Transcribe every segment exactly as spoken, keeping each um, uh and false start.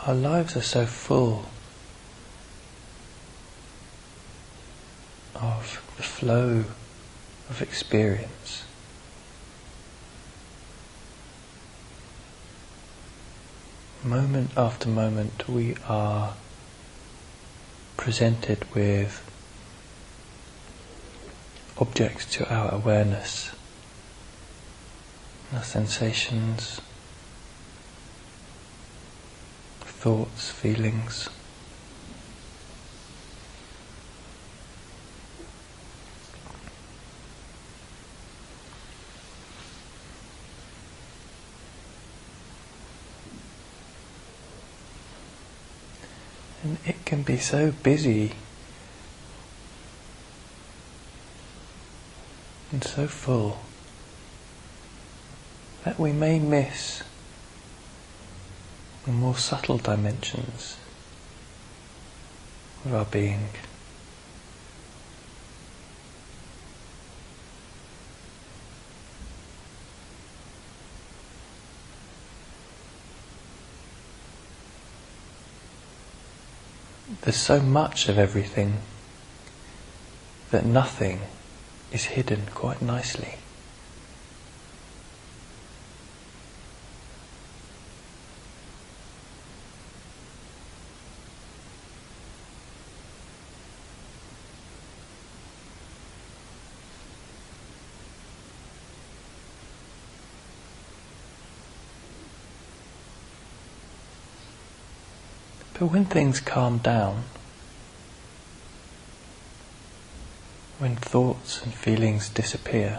Our lives are so full of the flow of experience. Moment after moment we are presented with objects to our awareness, our sensations, thoughts, feelings. And it can be so busy and so full that we may miss the more subtle dimensions of our being. There's so much of everything that nothing is hidden quite nicely. But when things calm down, when thoughts and feelings disappear,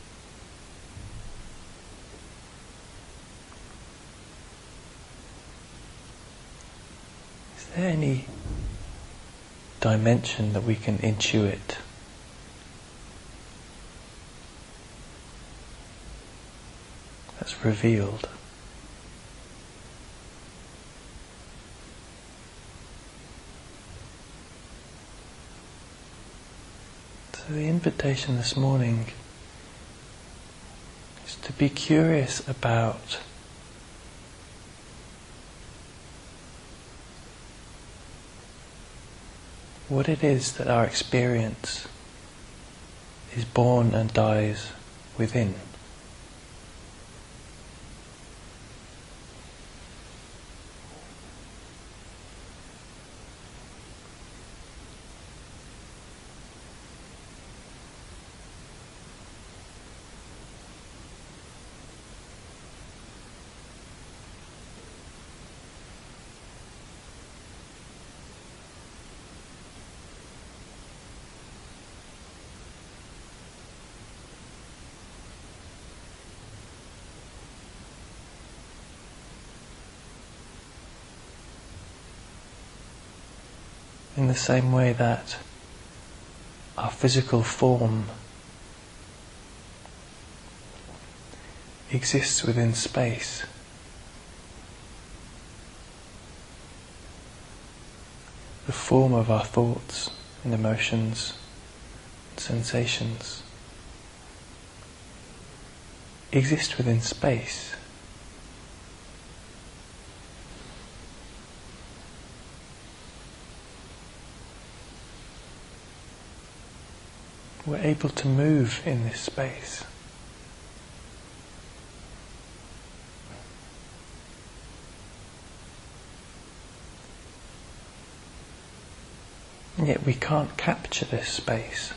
is there any dimension that we can intuit? That's revealed? So the invitation this morning is to be curious about what it is that our experience is born and dies within. In the same way that our physical form exists within space, the form of our thoughts and emotions and sensations exist within space. We're able to move in this space. And yet we can't capture this space.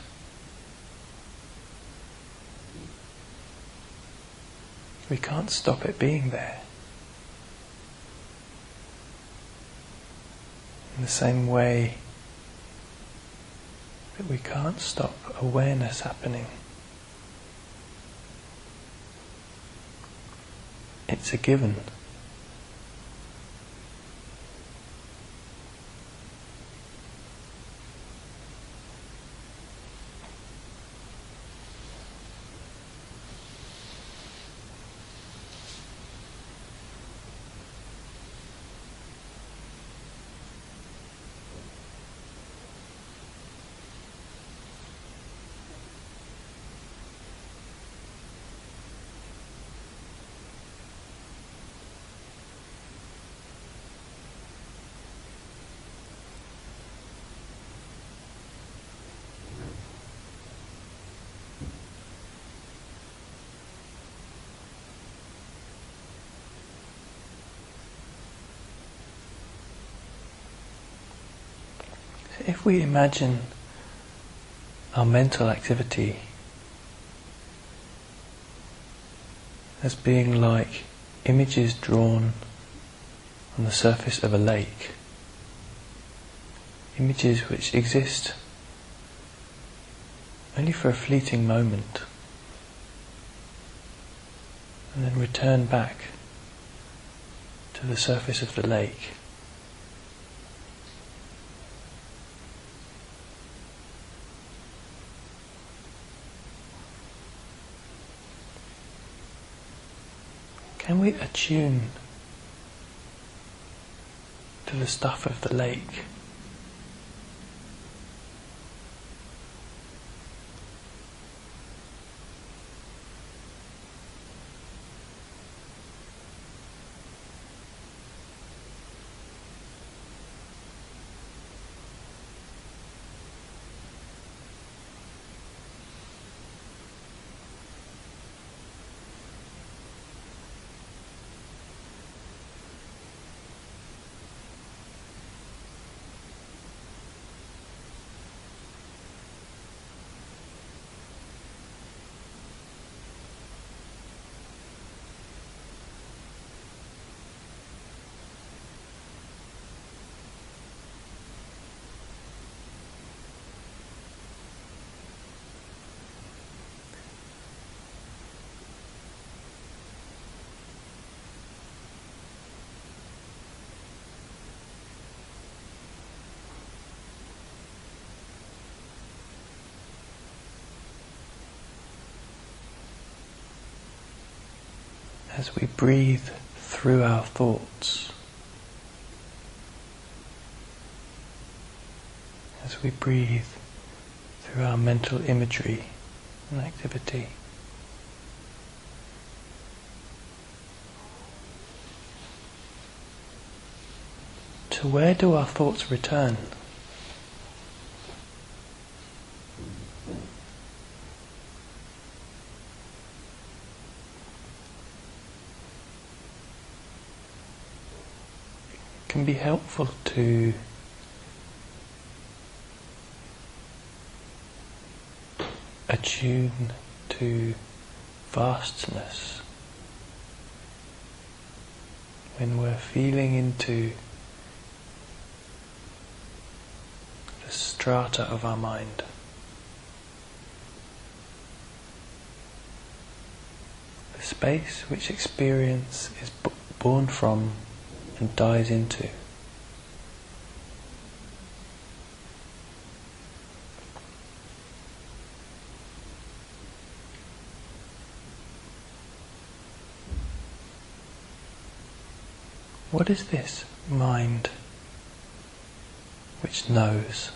We can't stop it being there. In the same way that we can't stop awareness happening. It's a given. If we imagine our mental activity as being like images drawn on the surface of a lake, images which exist only for a fleeting moment and then return back to the surface of the lake. Can we attune to the stuff of the lake? As we breathe through our thoughts, as we breathe through our mental imagery and activity, to where do our thoughts return? Can be helpful to attune to vastness when we're feeling into the strata of our mind. The space which experience is b- born from and dies into. What is this mind which knows?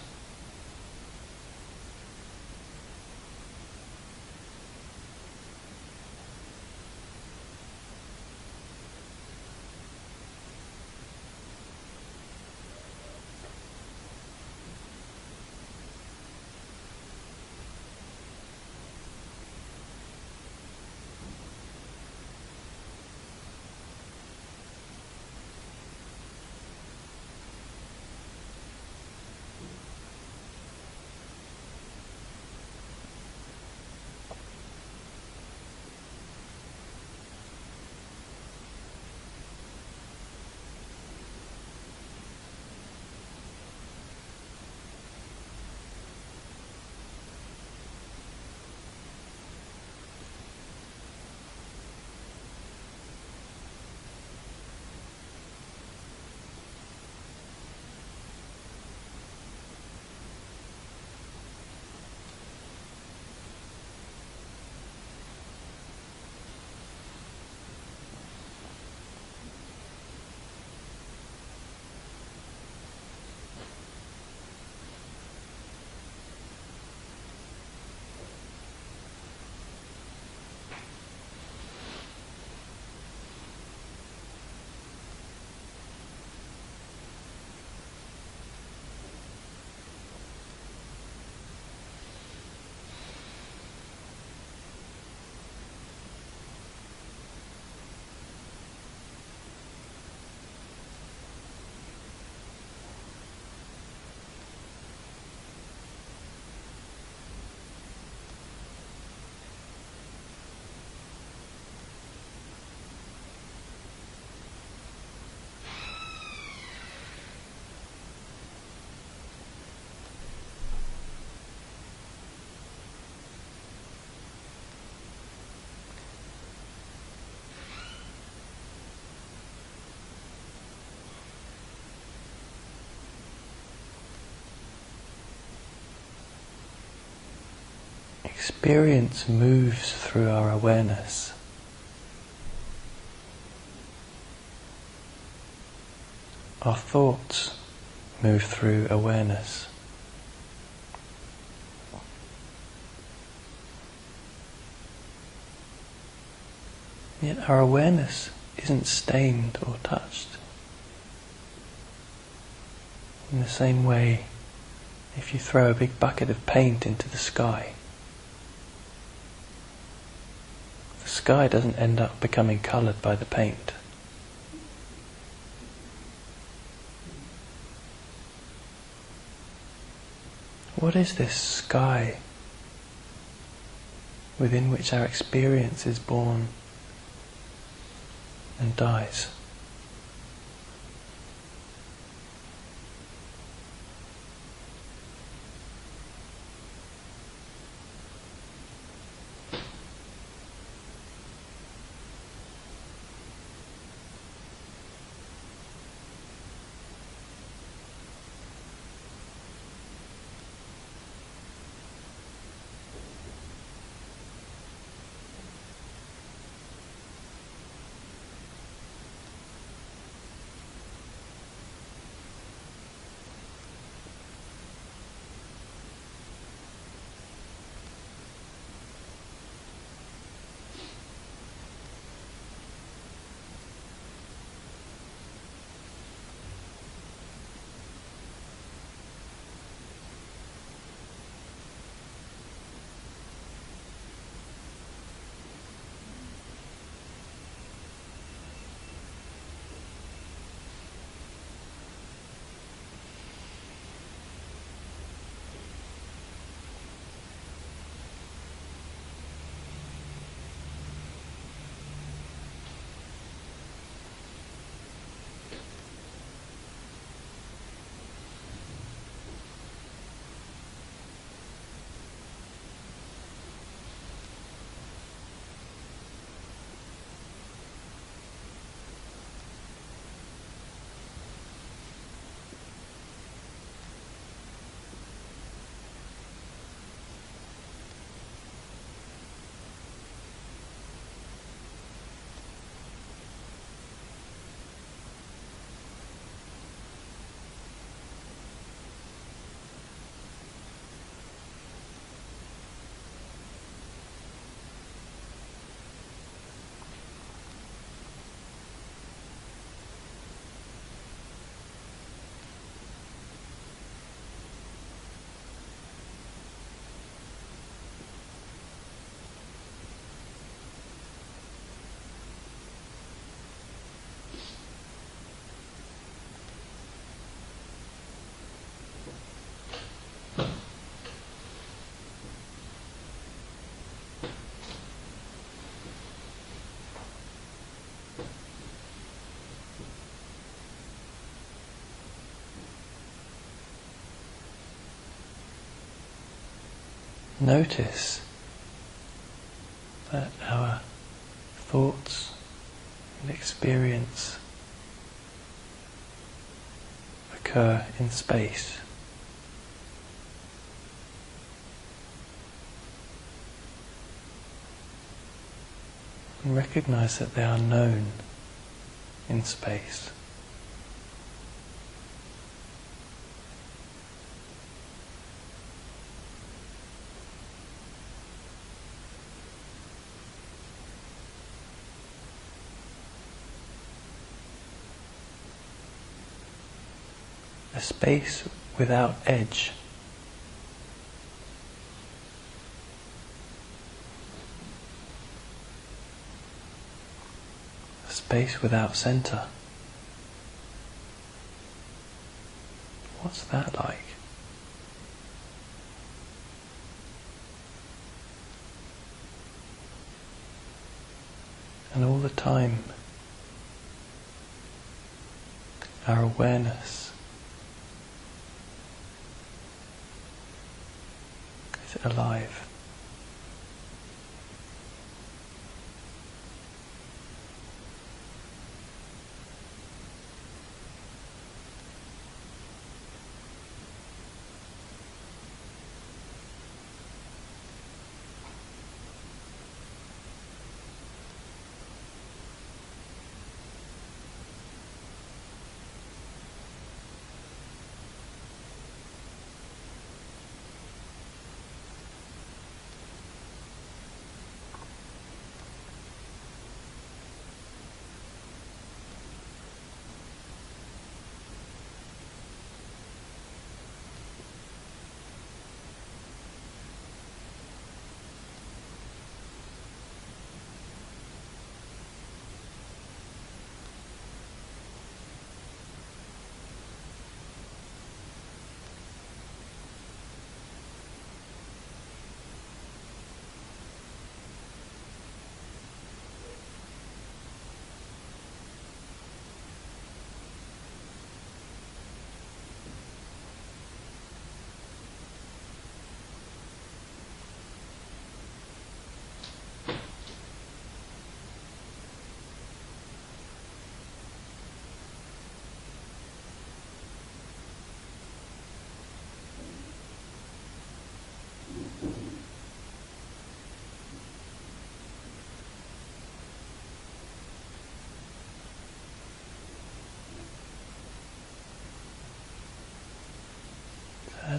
Experience moves through our awareness. Our thoughts move through awareness. Yet our awareness isn't stained or touched. In the same way, if you throw a big bucket of paint into the sky, the sky doesn't end up becoming coloured by the paint. What is this sky within which our experience is born and dies? Notice that our thoughts and experience occur in space. And recognize that they are known in space. A space without edge. A space without center. What's that like? And all the time, our awareness is alive.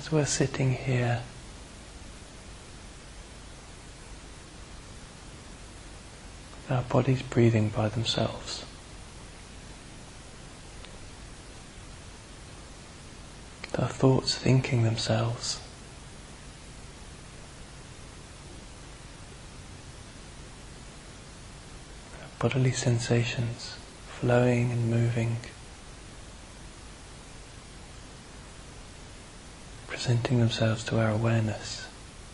as we're sitting here, our bodies breathing by themselves, our thoughts thinking themselves, our bodily sensations flowing and moving, presenting themselves to our awareness.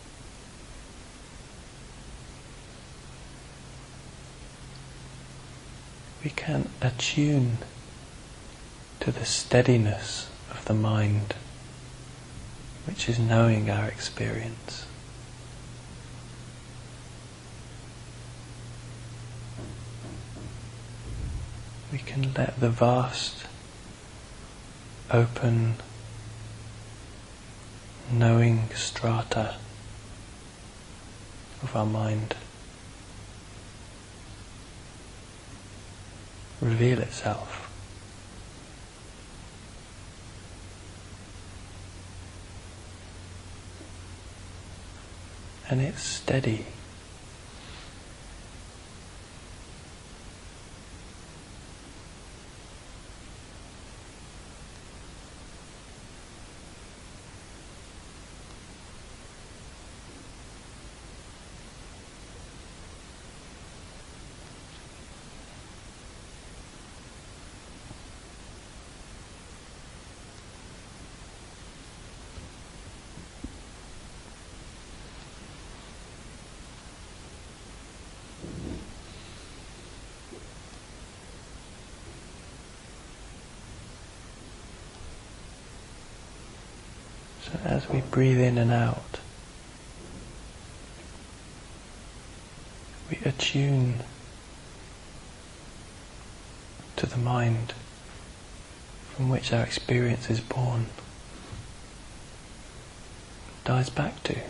We can attune to the steadiness of the mind, which is knowing our experience. We can let the vast, open, knowing strata of our mind reveal itself. And it's steady. So as we breathe in and out, we attune to the mind from which our experience is born, dies back to.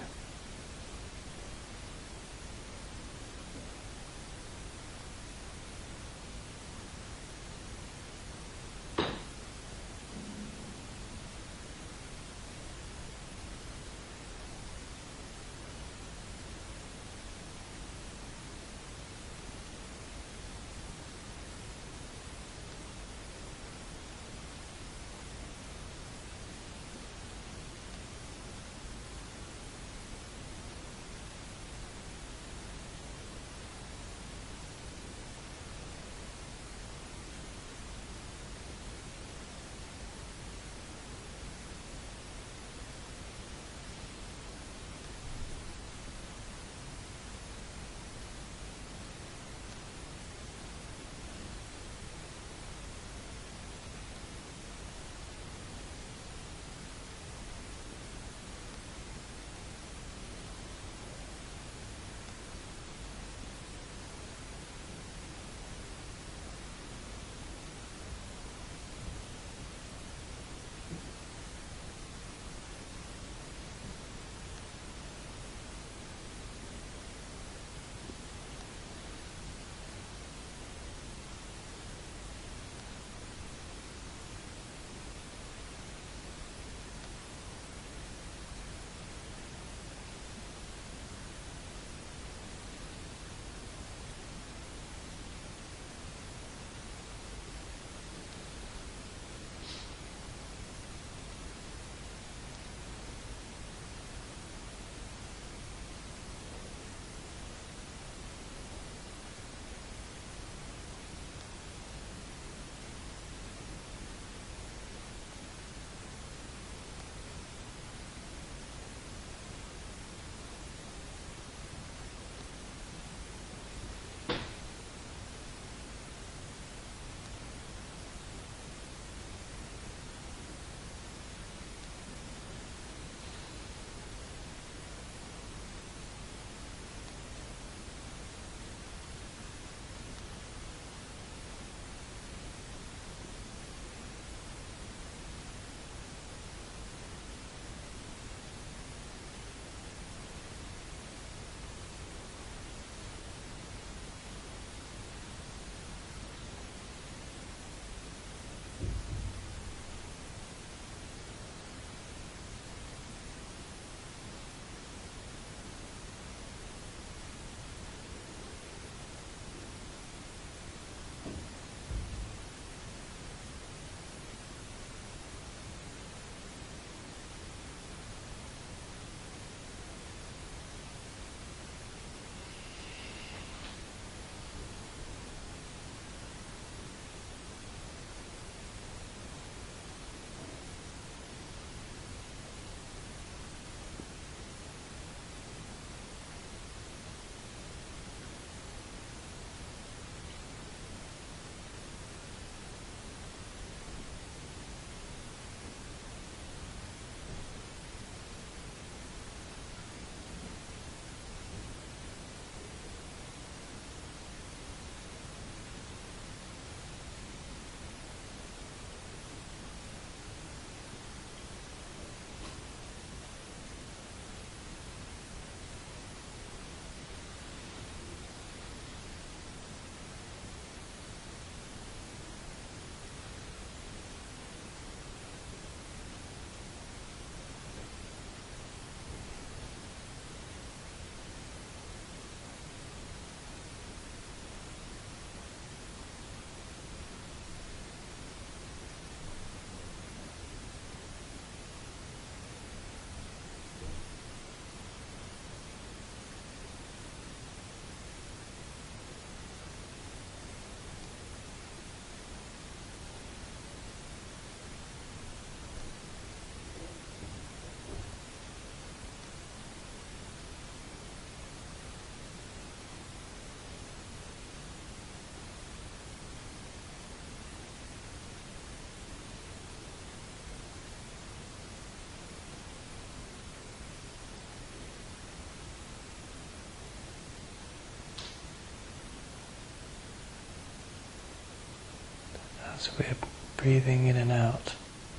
as we're breathing in and out,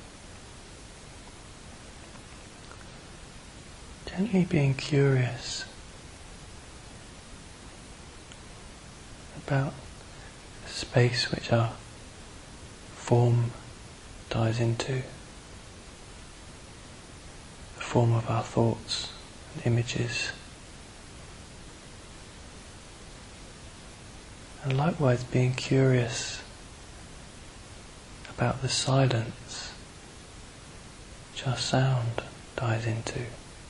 gently being curious about the space which our form dies into, the form of our thoughts and images. And likewise being curious about the silence which our sound dies into.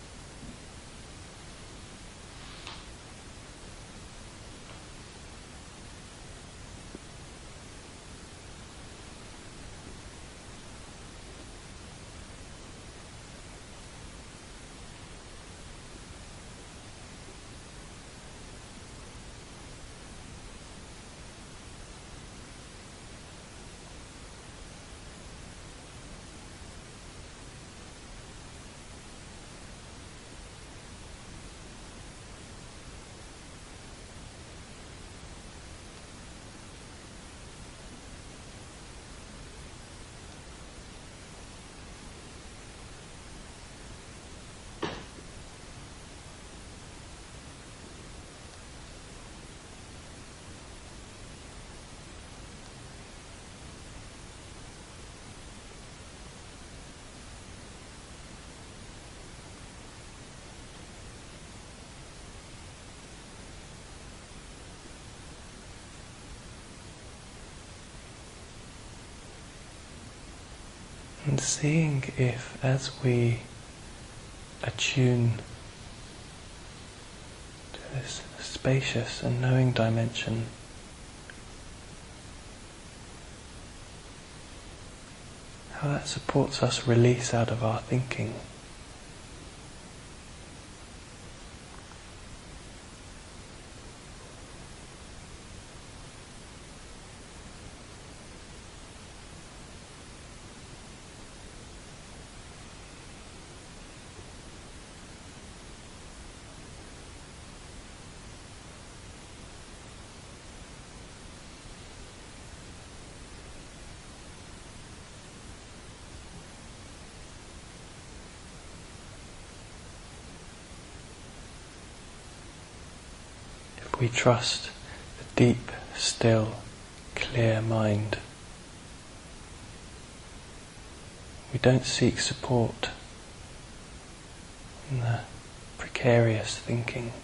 And seeing if, as we attune to this spacious and knowing dimension, how that supports us release out of our thinking. We trust the deep, still, clear mind. We don't seek support in the precarious thinking.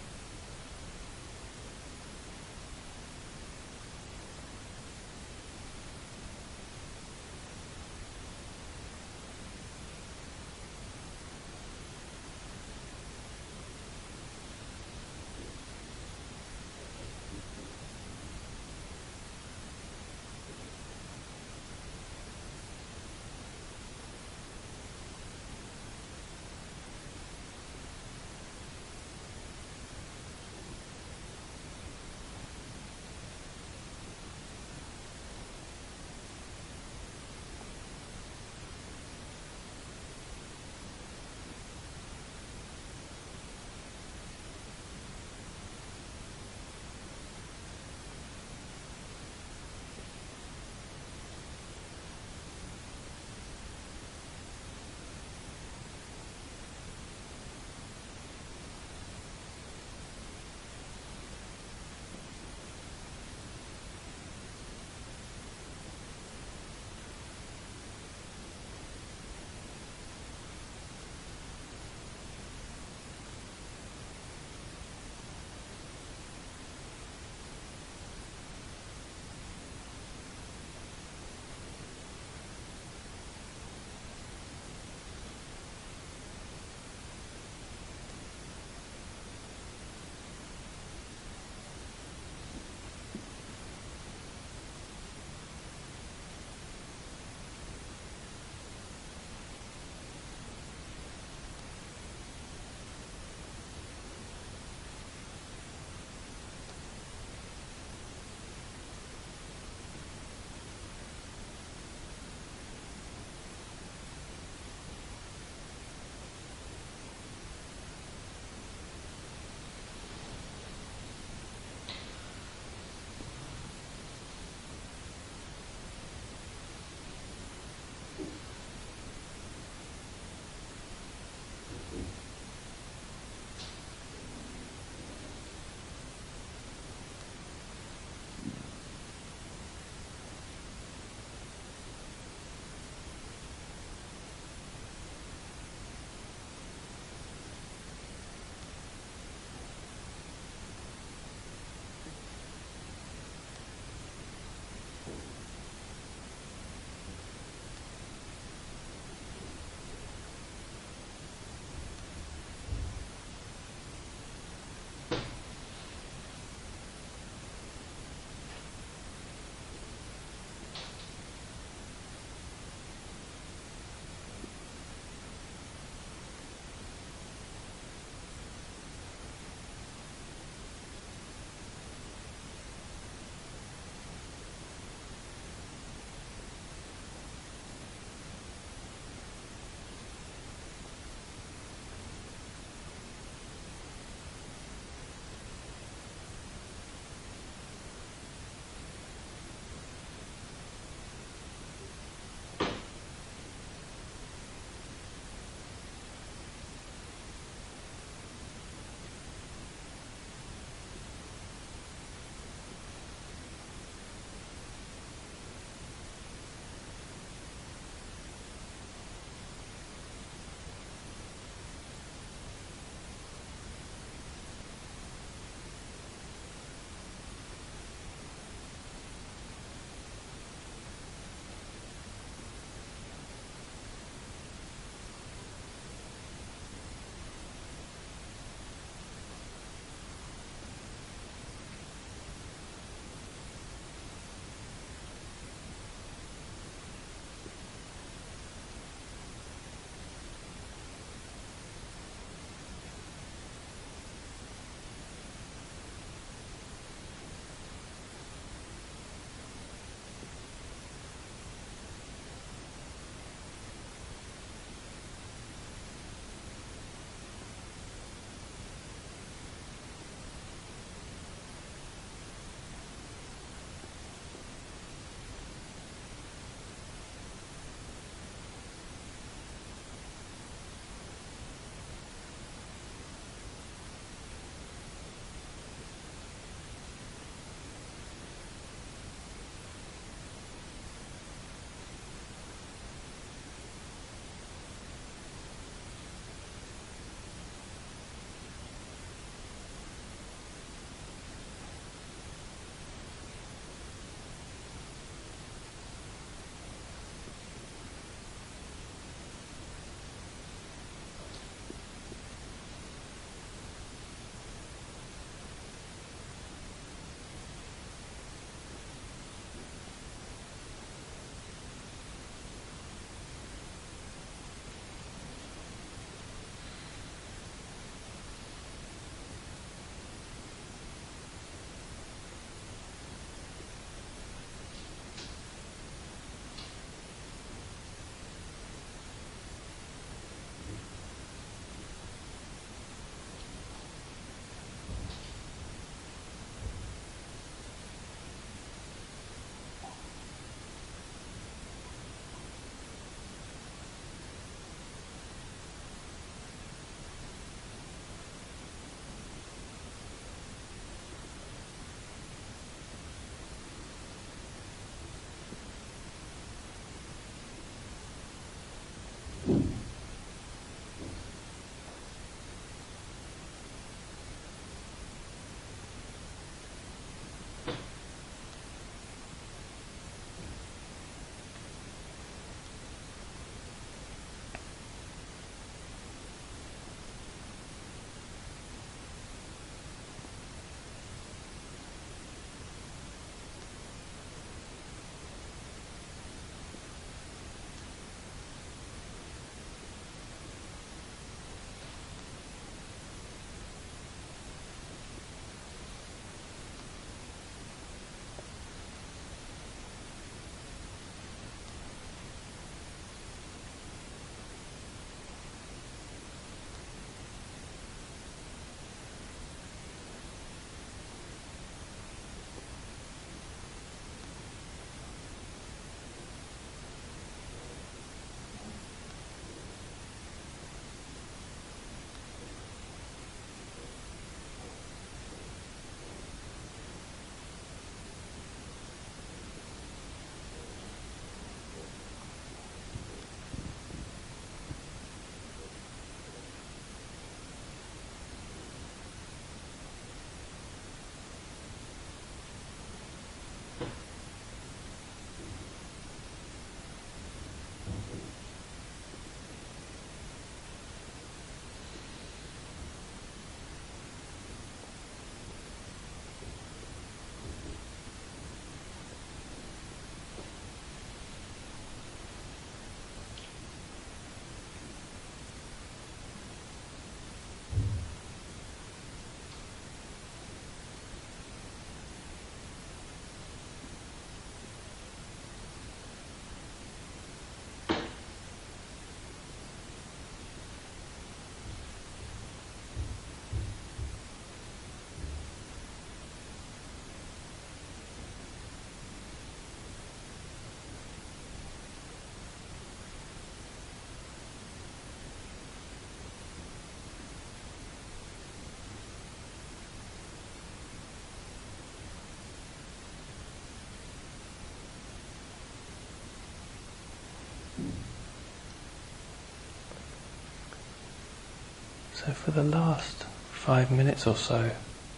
So for the last five minutes or so,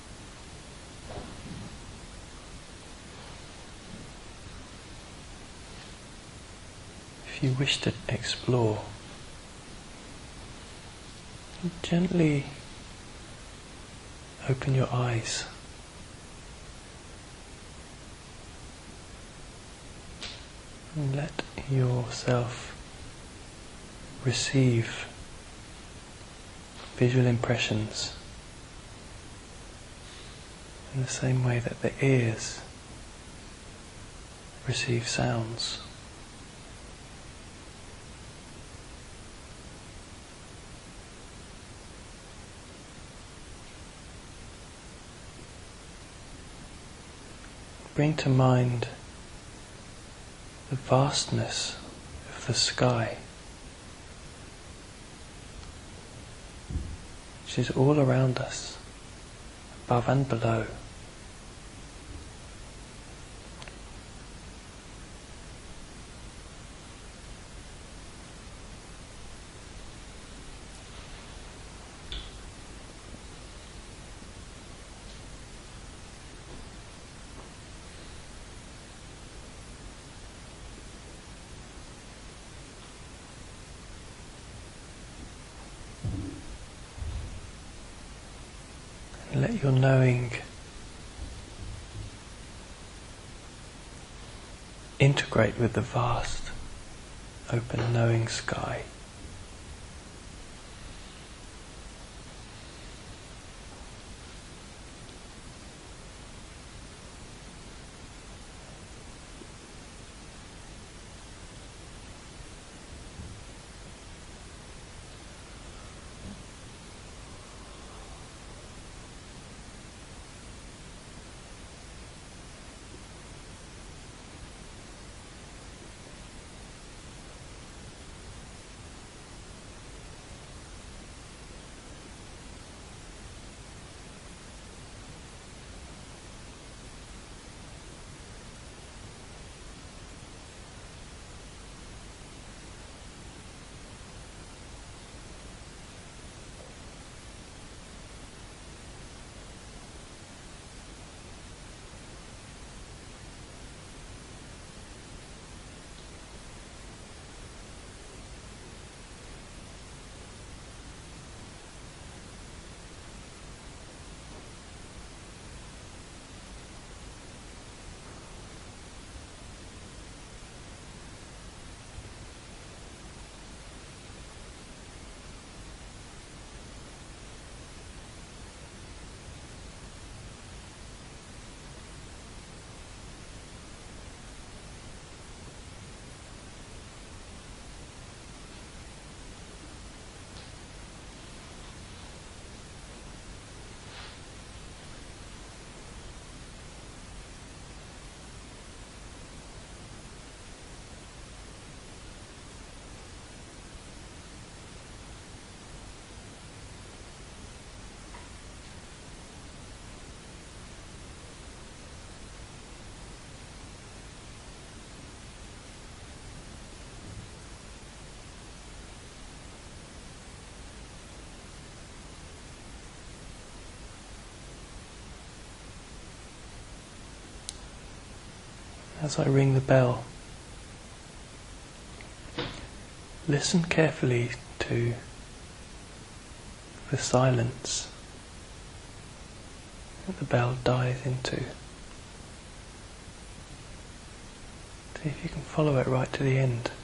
if you wish to explore, gently open your eyes. And let yourself receive visual impressions in the same way that the ears receive sounds. Bring to mind the vastness of the sky, which is all around us, above and below. Let your knowing integrate with the vast, open knowing sky. As I ring the bell, listen carefully to the silence that the bell dies into. See if you can follow it right to the end.